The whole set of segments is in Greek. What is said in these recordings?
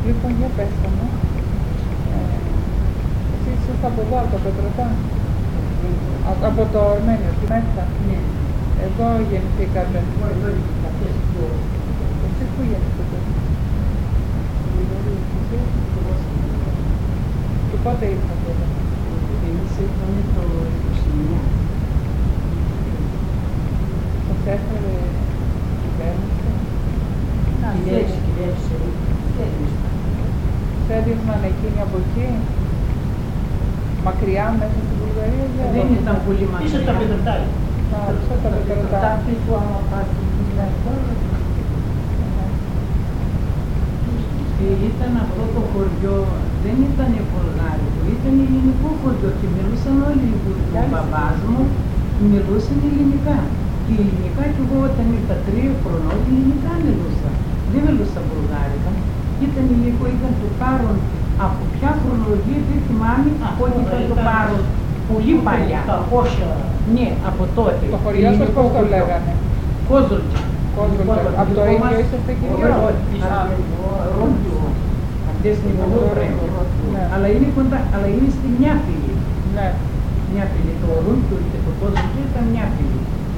Λοιπόν, για πέστε μου. Εσείς είστε από εδώ, από τα Πετρωτά. Από το Αρμένιο, τη Μέθα. Ναι. Εδώ γεννηθήκατε. Εδώ γεννηθήκατε. Εσείς πού γεννηθήκατε? Και πότε ήρθατε εδώ? Εμείς ήρθαμε το 29. Σας έφερε κυβέρνηση? Κυβέρνηση. Σε έδιωχναν εκείνοι από εκεί? Μακριά μέσα στην Βουλγαρία? Δεν ήταν πολύ μακριά. Πίσω τα Πετρωτά. Πίσω τα Πετρωτά. Που άμα πας ήταν αυτό το χωριό, δεν ήταν βουλγάρικο, ήταν ελληνικό χωριό και μιλούσαν όλοι οι Βουλγάροι. Ο μπαμπάς μου μιλούσαν ελληνικά. Και ελληνικά και εγώ όταν ήρθα 3 χρονών ελληνικά μιλούσα. Δεν μιλούσα βουλγάρικα. Ήταν λίγο, ήταν το πάρον από ποια χρονολογία δεν θυμάμαι, ότι ήταν το πάρον πολύ παλιά. Ναι, από τότε. Το χωριό σας πώς το λέγανε? Κόζολτζα. Από το ίδιο είσαστε κυρίως? Αυτές είναι αλλά είναι κοντά, αλλά είναι στη Νιάφιλη. Ναι. Νιάφιλη, το Ρούντου και το Κόζολτζα ήταν Νιάφιλη.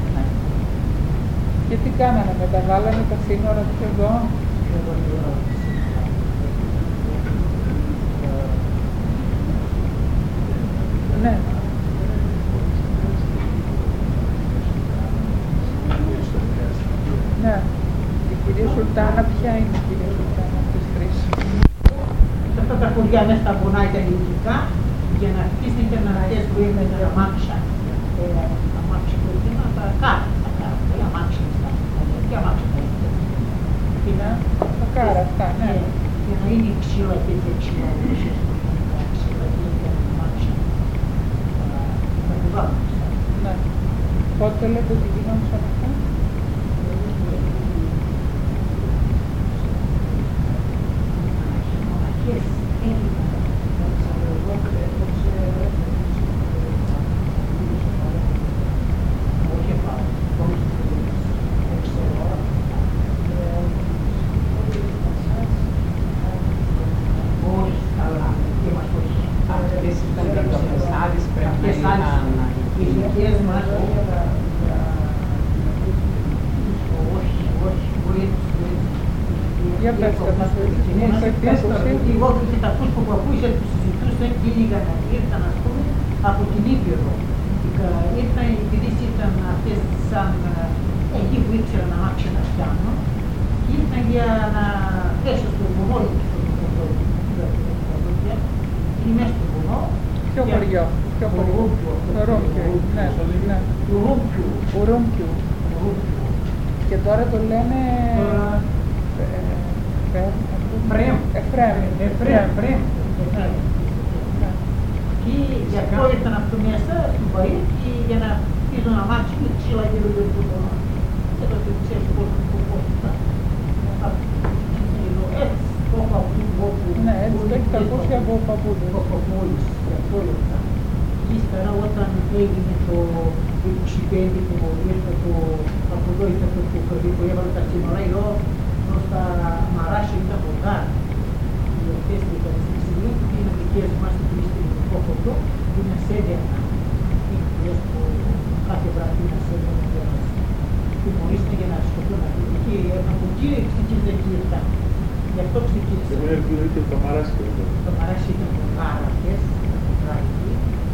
Και τι κάνανε, μεταβάλανε τα σύνορα του εδώ? Ναι. Ναι. Η κυρία Σουλτάνα, ποια είναι η κυρία Σουλτάνα από τις 3? Αυτά τα χωριά μέσα στα βουνάκια ελληνικά, για να χτίσετε να αυτές που είναι τα αμάξια. Αμάξια που είναι τα κάρα, τα αμάξια αυτά. Και αμάξια τα είναι. Ναι, τα κάρα αυτά, ναι. Για να είναι ξύλα και ξύλα. Ξύλα και αμάξια. Τα κουβάμε. Ναι. Πότε λέτε ότι γινόντουσαν αυτά? Για πέστε μας, εγώ και τα ακούς που παππούσια που συζητούσαν και λίγαν ήρθαν, ας πούμε, από την Ήπειρο. Ήρθαν, επειδή ήταν αυτές σαν εκεί που ήξεραν να μάξουν να φτιάνουν, και ήρθαν για να πέσουν στο βουνό του είναι μέσα στο βουνό. Ποιο χωριό? Ποιο χωριό? Το Ρούμπκιου. Ναι, ναι. Ο Ρούμπκιου. Και τώρα το λένε... Εφραίμ. Και γι' αυτό ήρθαν από το μέσα του Παΐ και για να πείσουν να μάξουν και ξύλα και το βουνό. Και τότε ξέρεις πώς ήταν. Έτσι, το έχω ακούσει. Ναι, έτσι το έχετε ακούσει από παππούδες. Μόλις, γι' αυτό ήρθαν. Και ύστερα όταν έγινε το 25 που ήρθε από εδώ ήρθε το παιδί που έβαλε τα σύνορα, εδώ στα Μαράσια ήταν Βουλγάροι. Οι αυτές που ήταν στην στιγμή που είναι δικές μας στην τουριστικό χωριό, που είναι σέδερνα. Είναι που κάθε βράδυ είναι σέδερνα για να τιμωρήσουν για να σκοτούν εκεί. Από εκεί ξεκίνησε εκεί ήρθα. Γι' αυτό ξεκίνησε. Εγώ έρχεται το Μαράσια. Το Μαράσια ήταν Βουλγάρακες, Βουλγάρικοι.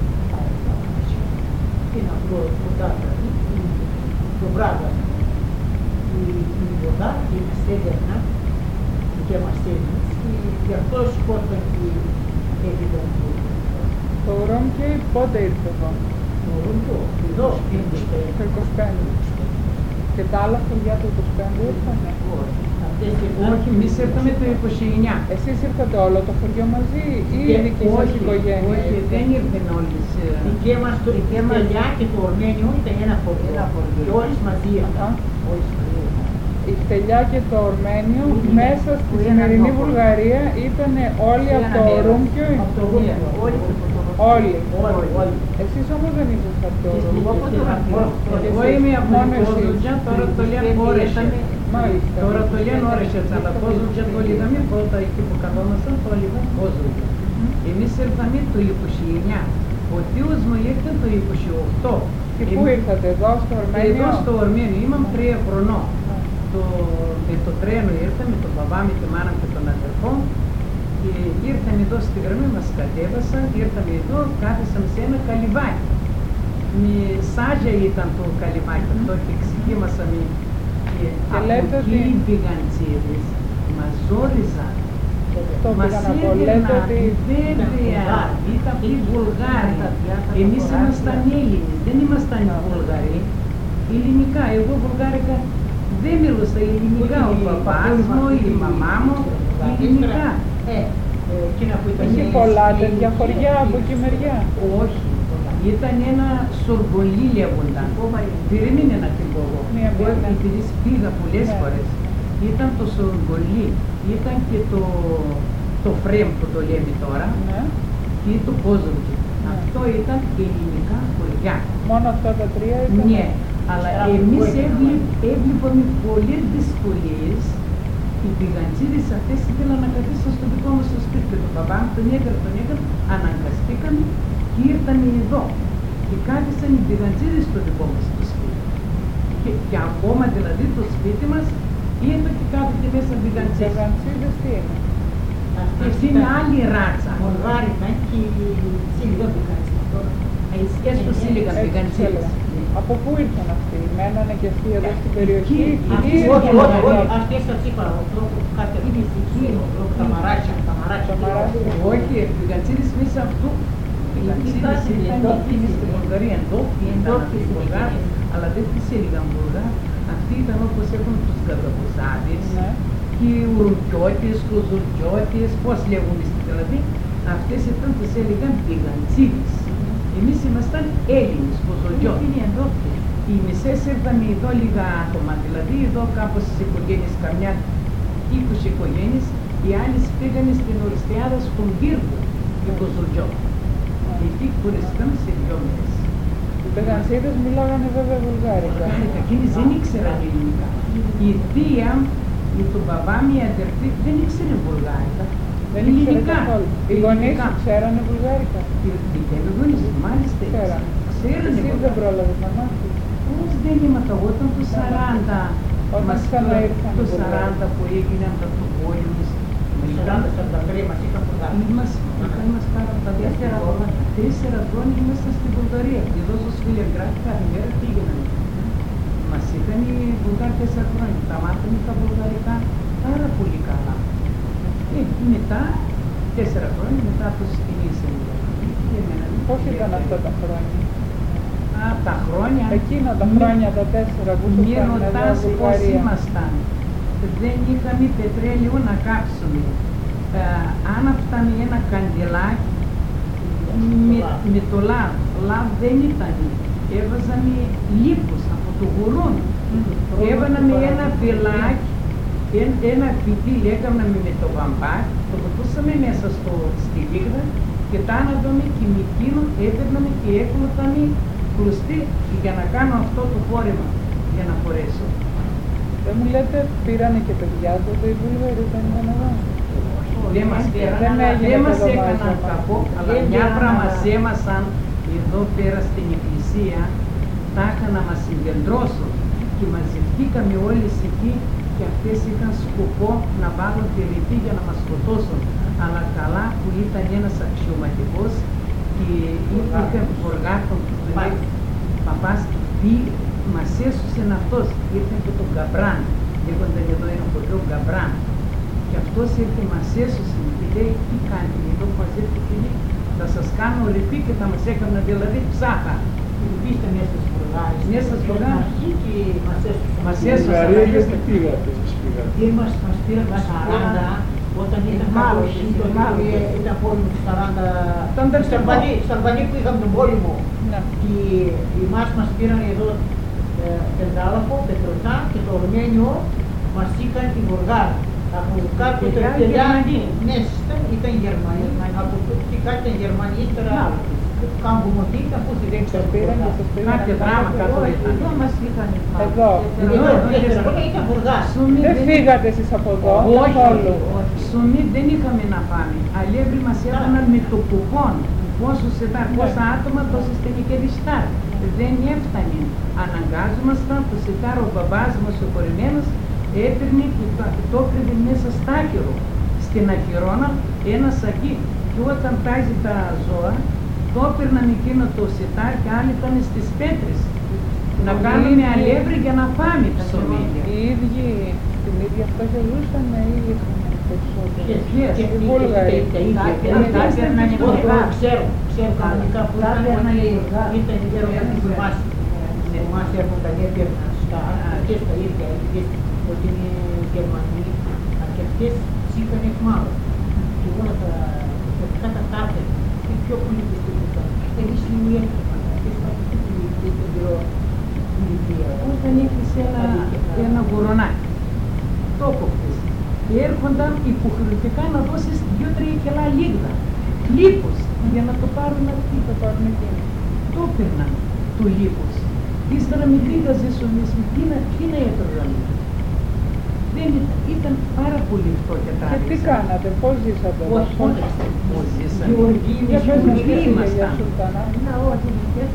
Είναι απλό κοντά δηλαδή, το βράδυ. Η βοδά είναι σέδερνα και μας έδινες και γι' αυτό σκόταν και έγινε το Ρούμπκιου πότε ήρθε εδώ? Το Ρούμπκιου, εδώ, το 25. Και τα άλλα χωριά του 25 ήρθανε? Όχι, εμείς ήρθαμε το 29. Εσείς ήρθατε όλο το χωριό μαζί ή η δική σας οικογένεια? Όχι, δεν ήρθαν όλες. Η Τελιά και το Ορμένιο ήταν ένα χωριό και όλες μαζί ήρθαν. Η Τελιά και το Ορμένιο μέσα στη σημερινή Βουλγαρία ήταν όλοι από το Ρούμπκιου? Όλοι. Εσείς όμως δεν είσαστε από το Ρούμπκιου. Εγώ είμαι από το Κόζολτζα, τώρα το λέω Μάλιστα. Τώρα το λένε ώρες, αλλά Κόζουτζα το λέγαμε πρώτα εκεί που καθόμασταν, το λέγαμε Κόζουτζα. Εμείς ήρθαμε το 29, ο θείος μου ήρθε το 28. Και πού ήρθατε, εδώ στο Αρμένιο? Εδώ στο Αρμένιο, ήμουν 3 χρονών. Με το τρένο ήρθαμε, με τον μπαμπά, με τη μάνα και τον αδερφό. Και ήρθαμε εδώ στη γραμμή, μας κατέβασαν, ήρθαμε εδώ, κάθισαμε σε ένα καλυβάκι. Με σάζια ήταν το καλυβάκι αυτό και ξεκίμασαμε. Και από εκεί οι πηγαντσίδες μας ζόριζαν. Μας έδιναν βέβαια, ήταν οι Βουλγάροι. Εμείς ήμασταν Έλληνες, δεν ήμασταν Βουλγαροί. Ελληνικά, εγώ βουλγάρικα δεν μιλούσα ελληνικά, ο παπάς μου, η μαμά μου, ελληνικά. Έχει πολλά τέτοια χωριά από εκεί μεριά? Όχι, ήταν ένα Σορβολί λέγονταν. Περίμενε να την πω εγώ. Επειδή πήγα πολλές φορές. Ήταν το Σορβολί, ήταν και το Φρέμ που το λέμε τώρα και το Κόζουτζα. Αυτό ήταν ελληνικά χωριά. Μόνο αυτά τα τρία ήταν? Ναι, αλλά εμείς έβλεπαμε πολλές δυσκολίες. Οι πηγαντσίδες αυτές ήθελαν να καθίσουν στο δικό μας το σπίτι και τον παπά μου, τον έκανα, αναγκαστήκαμε και ήρθαμε εδώ. Και κάθισαν οι πηγαντσίδες στο δικό μας το σπίτι. Και ακόμα δηλαδή το σπίτι μας ήρθε και κάθεται μέσα πηγαντσίδες. Πηγαντσίδες τι είναι? Αυτή είναι άλλη ράτσα. Βουλγάρικα και σίλιγα πηγαντσίδες. Έσου σίλιγα πηγαντσίδες. Από πού ήρθαν αυτοί, μένανε και αυτοί εδώ στην περιοχή? Αυτές τα τσίπαρα, ο τρόπος κάποια εκεί, τα μαράκια. Όχι, πηγαντσίδες μέσα αυτού. Πηγαντσίδες ήταν εκεί στην Βουλγαρία, εντόπιοι ήταν οι Βουλγάροι, αλλά δεν τις έλεγαν Βουλγάροι. Αυτοί ήταν όπως έχουν τους Γαδαπουζάδες, και οι Ουρουκιώτες, Κοζουρκιώτες, πώς λέγουν δηλαδή. Αυτές ήταν τις έλεγαν πηγαντσίδες. Εμείς ήμασταν Έλληνες, Κοζουρκιώτες. Οι μισές ήρθαμε εδώ λίγα άτομα, δηλαδή εδώ κάπως στις οικογένειες, καμιά 20 οικογένειες, οι άλλες πήγανε στην Οριστιάδα στον Πύργο, οι Κοζουρκιώτες. Εκεί χωριστήκαμε σε 2 μέρες. Οι πηγαντσίδες μιλάγανε βέβαια βουλγάρικα. Εκείνες δεν ήξεραν ελληνικά. Η θεία, τον μπαμπά μου, η αδερφή δεν ήξερε βουλγάρικα. Δεν ήξερε καθόλου. Οι γονείς ξέρανε βουλγάρικα? Οι γονείς μάλιστα ξέρανε. Εσύ δεν πρόλαβες να μάθεις? Πώς δεν ήμασταν όταν το 40. Όταν ξαναήρθαν το 40 που έγινε από το πόλεμο. Το 40-43 μας είχαν Βουλγάροι. Είχαμε πάρα τα 4 χρόνια ήμασταν στην Βουλγαρία. Εδώ στο Σφυλιαγκράτη κάθε μέρα πήγαιναν. Μας είχαν οι Βουλγάροι 4 χρόνια. Τα μάθαμε τα βουλγαρικά πάρα πολύ καλά. Μετά, 4 χρόνια, μετά το σκηνήσαμε. Πώς ήταν αυτά τα χρόνια? Τα χρόνια. Εκείνα τα χρόνια, τα 4 που σου Μη ρωτάς πώς ήμασταν. Δεν είχαμε πετρέλαιο να κάψουμε. Άναψαμε ένα καντελάκι με το λάδ. Λάδ δεν ήταν. Έβαζαμε λίπους από το γουρούνι. Έβαλαμε ένα φυλάκι, ένα φυτί, έκαναμε με το βαμπάκι, το βουτούσαμε μέσα στη λίγδα και τα άναβαμε και με εκείνο έπαιρναμε και έκλωταμε κλωστή για να κάνω αυτό το φόρεμα, για να φορέσω. Δεν μου λέτε, πήρανε και παιδιά τότε οι Βούλγαροι όταν ήταν εδώ? Δεν μας έκαναν κακό, αλλά μια φορά μας έμασαν εδώ πέρα στην εκκλησία, τα είχαν να μας συγκεντρώσουν και μαζευτήκαμε όλες εκεί και αυτές είχαν σκοπό να βάλουν τη ρητή για να μας σκοτώσουν. Αλλά καλά που ήταν ένας αξιωματικός και είχε Βουλγάρτον που του λέει παπάς, μας έσωσε αυτός, ήρθε από τον Γκαμπράν, λέγονταν εδώ ένα χωριό Γκαμπράν. Και αυτός ήρθε, μας έσωσε και λέει τι κάνετε εδώ που μας έρθετε και θα σας κάνω ρηπή και θα μας έκανα δηλαδή ψάχα. Είστε μέσα στις Βουλγάρες. Μέσα στις Βουλγάρες. Και μας Μας έσωσαν. έσωσαν. Γιατί πήγατε, Μας πήραν τα 40 όταν ήταν κάπως, ήταν πόλεμο του 40. Στα Αλβανία που είχαμε τον πόλεμο. Και εμάς μας πήραν εδώ Πεντάλαφο, Πετροτά και το Αρμένιο μας είχαν οι Βουλγάροι. Από κάτω τα τελιά, ναι, ήταν Γερμανοί, από εκεί κάτω ήταν Γερμανοί, ύστερα κάμπομοτή ήταν που δεν ξέρω κάποια δράμα κάτω ήταν. Εδώ μας είχαν Εδώ. Ήταν Βουργάς. Δεν φύγατε εσείς από εδώ, καθόλου. Σουμί δεν είχαμε να πάμε. Αλεύρι μας έφταναν με το κουπόν. Πόσα άτομα, τόσες τελικεδιστά. Δεν έφτανε. Αναγκάζομασταν το σιτάρο, ο μπαμπάς μας ο κορυμένος έπαιρνε και το έκρυβε μέσα στα άκυρο. Στην ακυρώνα ένα σακί. Και όταν τάζει τα ζώα, το έπαιρναν εκείνο το σιτάρ και άλλοι ήταν στις πέτρες. Να κάνουμε αλεύρι για να φάμε ψωμί. Οι ίδιοι την ίδια φτώχεια ζούσαν ή είχαν περισσότερο? Οι Βούλγαροι. Ξέρω κανονικά που ήταν γύρω από την Βάση. Μας έρχονταν έπαιρναν και στα ίδια ότι είναι Γερμανοί αρκετές είχαν εκμάλω. Και όλα τα θετικά τα κάρτε και πιο πολύ πιστικά. Εμείς είναι Όταν είχες ένα γουρονάκι, το κόκτες, έρχονταν υποχρεωτικά να δώσεις 2-3 κιλά λίγδα, λίπος, για να το πάρουν αυτοί, το πάρουν εκείνοι. Το έπαιρναν το λίπος. Ύστερα με λίγαζε σωμής, ποιοι να έτρωγαν. Δεν ήταν πάρα πολύ φτώχεια τα Και τι κάνατε, πώς ζήσατε? Πώς ζήσαμε. Γεωργοί ήμασταν. Να, όχι,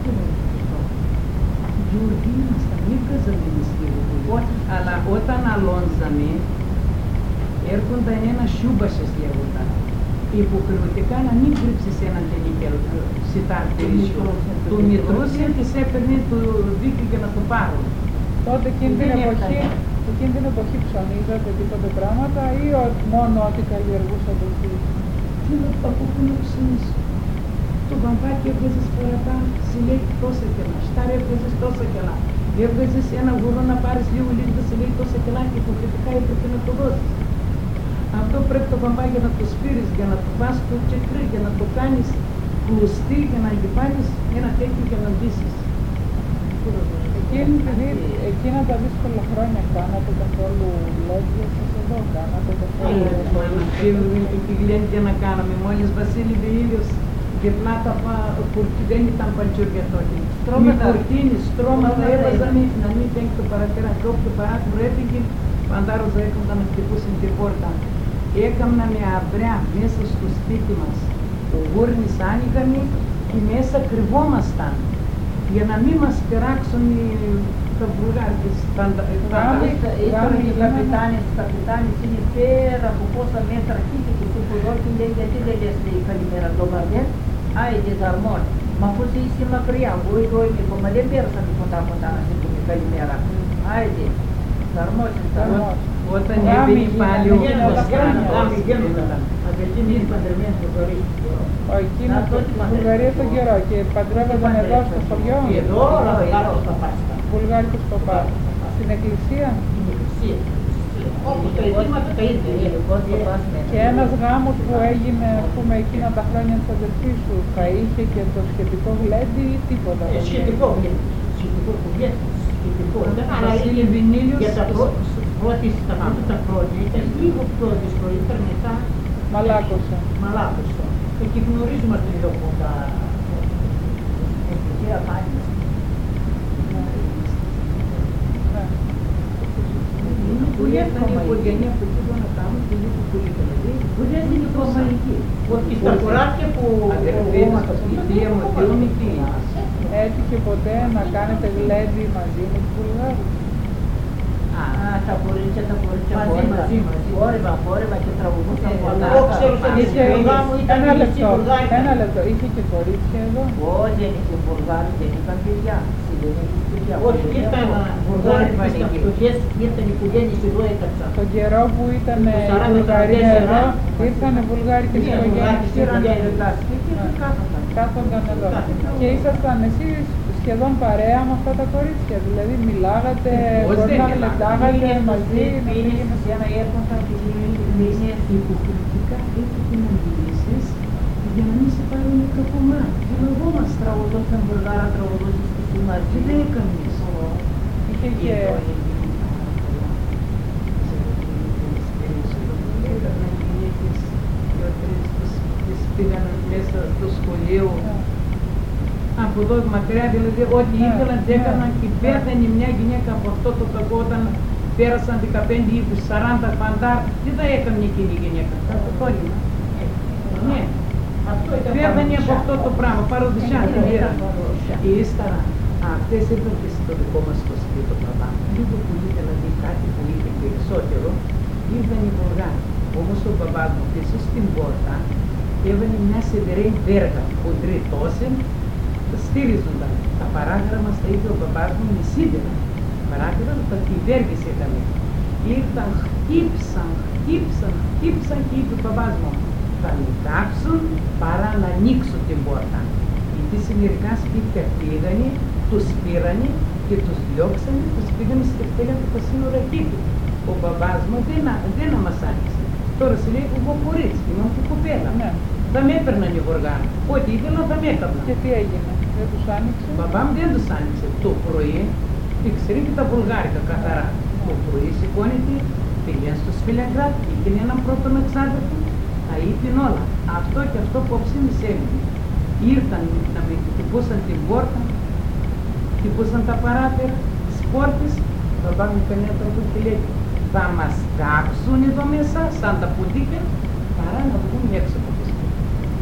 Γεωργοί ήμασταν, έβγαζαμε εμείς λίγο πολύ. Αλλά όταν αλώνζαμε, έρχονταν ένα σιούμπασες λέγονταν. Υποχρεωτικά να μην κρύψεις έναν τελικέλ σιτάρτερισιο. Του μητρούσε και σε έπαιρνε το δίκαιο για να το πάρουν. Τότε εκείνη την εποχή ψωνίζατε τίποτε πράγματα ή μόνο ότι καλλιεργούσατε εσείς? Τι να το πω που να ψωνίσω. Το βαμβάκι έβγαζες παραπάνω, σε λέει τόσα κιλά. Στάρι έβγαζες τόσα κιλά. Έβγαζες ένα γουρό να πάρεις λίγο λίγδα, σε λέει τόσα κιλά και υποχρεωτικά έπρεπε να το δώσεις. Αυτό πρέπει το βαμβάκι για να το σπείρεις, για να το πας στο τσεκρί, για να το κάνεις κλουστή, για να αντιπάνεις ένα τέτοιο για να ντύσεις. Εκείνα τα δύσκολα χρόνια κάνατε καθόλου λόγια σας εδώ, κάνατε καθόλου? Τι γλέντια να κάναμε, μόλις Βασίλη Δεήλιος γυρνά τα κουρτί, δεν ήταν παντσούρια τότε. Με κουρτίνι, στρώματα έβαζαμε να μην τέξει το παρατέρα, το παράθυρο έφυγε, παντάρος έρχονταν να χτυπούσαν την πόρτα. Έκαναμε αμπριά μέσα στο σπίτι μας, ο γούρνης άνοιγαμε και μέσα κρυβόμασταν για να μην μας πειράξουν τα βουλγάρικες. Είχαμε και καπιτάνες είναι πέρα από πόσα μέτρα χύχε και στο ποδό και λέει γιατί δεν λες λέει καλημέρα το βαρδέν, άιντε δαρμόν. Μα πώς είσαι μακριά, εγώ εδώ είμαι ακόμα δεν πέρασαν κοντά να σε πούμε καλημέρα. Άιντε, δαρμός είναι δαρμός. Όταν έβαινε πάλι ο Απαιτήν είναι παντρεμένοι στο χωρί. Εκείνο στη Βουλγαρία τον καιρό και παντρεύονταν εδώ στο χωριό. Εδώ, κάτω στα Πάστα. Βουλγάρικος παπάς. Στην εκκλησία. Στην εκκλησία. Όπως τα ειδήματα τα ίδια. Και ένας γάμος που έγινε, ας πούμε, εκείνα τα χρόνια της αδερφής σου, θα είχε και το σχετικό γλέντι ή τίποτα? Σχετικό γλέντι. Σχετικό γλέντι. Αλλά είναι βινίλιος. Για τα πρώτα χρόνια ήταν λίγο πιο δύσκολο, ήταν μετά Μαλάκωσα. Και γνωρίζουμε την εδώ κοντά. Ευτυχία πάλι. Που ήταν η οικογένεια που πήγα να κάνουν και λίγο πολύ παιδί. Που δεν είναι κομμαλική. Όχι στα χωράκια που αδερφίδες, η θεία μου, θεόμητη. Έτυχε ποτέ να κάνετε γλέντι μαζί με τους Βουλγάρους? Τα κορίτσια φόρευα και τραγουδούσαν πολλά. Ένα λεπτό, είχε και κορίτσια εδώ? Όχι, δεν είχε Βουλγάροι, δεν είχαν παιδιά. Όχι, ήταν Βουλγάροι στις αυτοχές, ήρθαν οι οικογένειες εδώ έκατσαν. Τον καιρό που ήταν η Βουλγαρία εδώ, ήρθαν οι βουλγάρικες οικογένειες. Κάθονταν εδώ. Και ήσασταν εσείς σχεδόν παρέα με αυτά τα κορίτσια, δηλαδή μιλάγατε, γλεντάγατε μαζί. Πήγαινε σε ένα έρχονταν και πήγαινε υποχρεωτικά έπρεπε να μιλήσεις για να μην σε πάρουν κακομά. Και εγώ μας τραγουδούσαν Βουλγάρα, τραγουδούσαν στη Σιμάρ και δεν έκανες. Είχε και... σχολείου. Από εδώ μακριά, δηλαδή ό,τι ήθελαν και έκαναν και πέθανε μια γυναίκα από αυτό το κακό όταν πέρασαν 15, 20, 40 φαντάρ. Τι θα έκανε εκείνη η γυναίκα, το κόλλημα. Ναι. Πέθανε από αυτό το πράγμα, παροδοσιά την πήραν. Και ύστερα, αυτές ήρθαν και στο δικό μας το σπίτι, παπά. Λίγο πολύ, δηλαδή κάτι που είχε περισσότερο, ήρθαν οι Βουλγάροι. Όμως ο μπαμπάς μου πίσω στην πόρτα έβαινε μια σιδερή βέργα που τριτώσει, στήριζονταν. Τα παράγραμμα στα είπε ο μπαμπάς μου με σίδερα. Παράγραμμα τα βέργες είχαμε. Ήρθαν, χτύψαν και είπε ο μπαμπάς μου, θα νικάξουν παρά να ανοίξουν την πόρτα. Γιατί σε μερικά σπίτια πήγανε, τους πήρανε και τους διώξανε, τους πήγανε στη στέλια του τα σύνορα εκεί. Ο μπαμπάς μου δεν μας άνοιξε. Τώρα σε λέει εγώ κορίτσι, ήμουν και κοπέλα. Ναι. Θα με έπαιρναν οι Βουργάνοι. Ό,τι ήθελαν θα με έκαναν. Και τι έγινε, δεν τους άνοιξε? Ο μπαμπά μου δεν τους άνοιξε. Το πρωί, ήξερε και τα βουλγάρικα καθαρά. Το πρωί σηκώνεται, πήγαινε στο Σφυλιαγκράτ, είχε έναν πρώτο εξάδελφο, τα είπε όλα. Αυτό και αυτό πόψη μη έμεινε. Ήρθαν να με χτυπούσαν την πόρτα, χτυπούσαν τα παράθυρα, τις πόρτες. Ο μπαμπά μου έκανε ένα τρόπο και λέει, θα μας κάψουν εδώ μέσα σαν τα πουδίκια, παρά να βγουν έξω από